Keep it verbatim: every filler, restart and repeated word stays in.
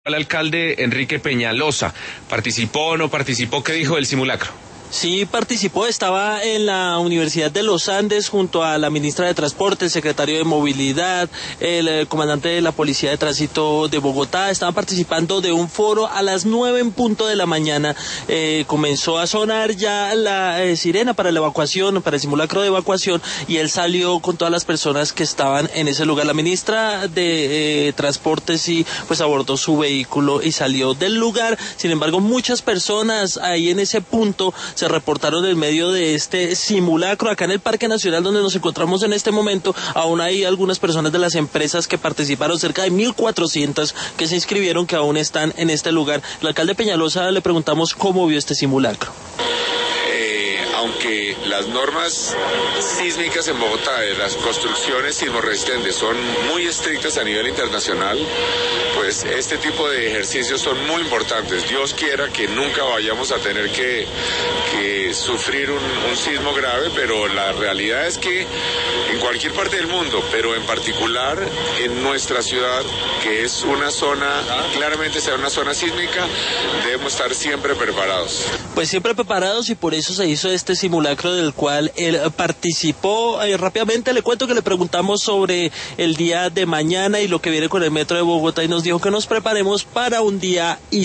El alcalde Enrique Peñalosa, ¿participó o no participó? ¿Qué dijo del simulacro? Sí participó, estaba en la Universidad de los Andes junto a la ministra de Transporte, el secretario de Movilidad, el, el comandante de la Policía de Tránsito de Bogotá. Estaban participando de un foro a las nueve en punto de la mañana. Eh, comenzó a sonar ya la eh, sirena para la evacuación, para el simulacro de evacuación, y él salió con todas las personas que estaban en ese lugar. La ministra de eh, Transporte sí, pues abordó su vehículo y salió del lugar. Sin embargo, muchas personas ahí en ese punto se reportaron en medio de este simulacro. Acá en el Parque Nacional, donde nos encontramos en este momento, aún hay algunas personas de las empresas que participaron, cerca de mil cuatrocientas que se inscribieron, que aún están en este lugar. El alcalde Peñalosa le preguntamos cómo vio este simulacro. Aunque las normas sísmicas en Bogotá, de las construcciones sismorresistentes, son muy estrictas a nivel internacional, pues este tipo de ejercicios son muy importantes. Dios quiera que nunca vayamos a tener que, que sufrir un, un sismo grave, pero la realidad es que en cualquier parte del mundo, pero en particular en nuestra ciudad, que es una zona, claramente sea una zona sísmica, debemos estar siempre preparados. Pues siempre preparados, y por eso se hizo este simulacro del cual él participó. Eh, rápidamente le cuento que le preguntamos sobre el día de mañana y lo que viene con el metro de Bogotá, y nos dijo que nos preparemos para un día histórico.